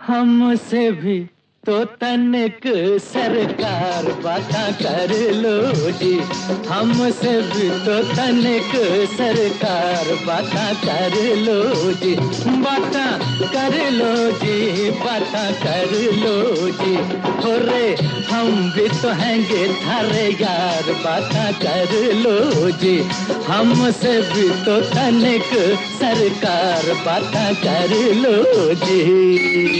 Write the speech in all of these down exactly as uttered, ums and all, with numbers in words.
हमसे भी तो तनिक सरकार बाता कर लो जी, हमसे भी तो तनिक सरकार बाता कर लो जी, बाता कर लो जी, बाता कर लो जी। हो रे हम भी तो हैंगे थारे यार, बाता कर लो जी, हमसे भी तो तनिक सरकार बाता कर लो जी।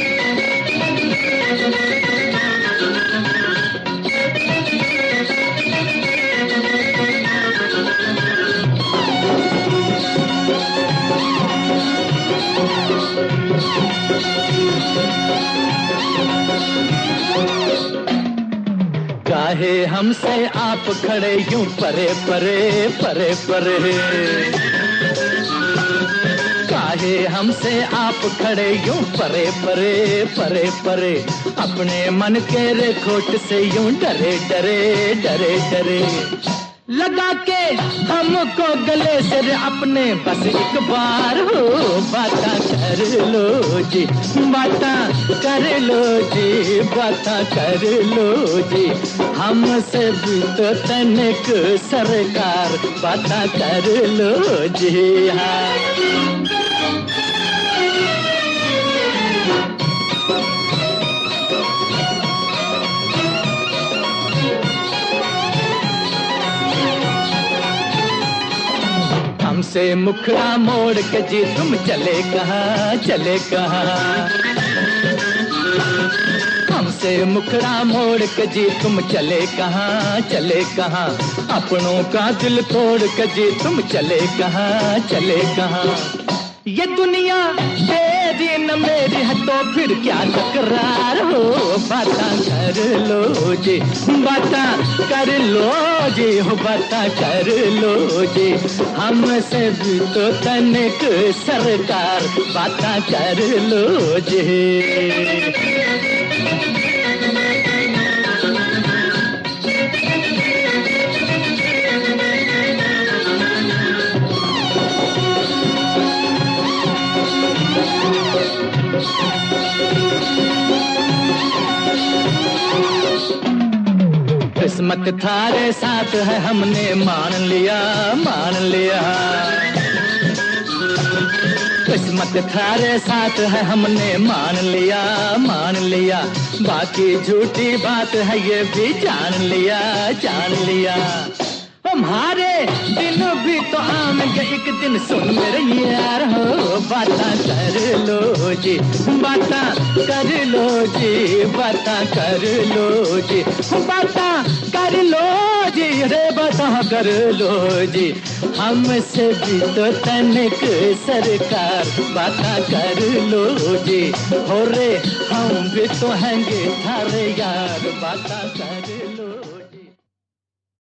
काहे हमसे आप खड़े यूं परे परे परे परे, काहे हमसे आप खड़े यूं परे परे परे परे, अपने मन के रेखोट से यूं डरे डरे डरे डरे, लगा के हमको गले से अपने बस एक बार हो बाता कर लो जी, बाता कर लो जी, बाता कर लो जी। हमसे भी तो तनिक सरकार बाता कर लो जी। हाँ हमसे मुखड़ा मोड़ के जी तुम चले कहाँ चले कहाँ, हमसे मुखड़ा मोड़ के जी तुम चले कहाँ चले कहाँ, अपनों का दिल तोड़ के जी तुम चले कहाँ चले कहाँ। ये दुनिया तेरी न मेरी है तो फिर क्या तकरार हो, बाता कर लो जी, बाता कर लो जी, हो बाता कर लो जी। हमसे भी तो तनिक सरकार बाता कर लो जी। किस्मत थारे साथ है हमने मान लिया मान लिया, किस्मत थारे साथ है हमने मान लिया मान लिया, बाकी झूठी बात है ये भी जान लिया जान लिया। हमारे दिन भी तो आएंगे एक दिन, सुन मेरे यार हो बाता कर लो जी, बाता कर लो जी, बाता कर लो जी, बाता कर लो जी, रे बाता कर लो जी। हमसे भी तो तनिक सरकार बाता कर लो जी, हो रे हम भी तो हैंगे थारे यार बाता कर लो।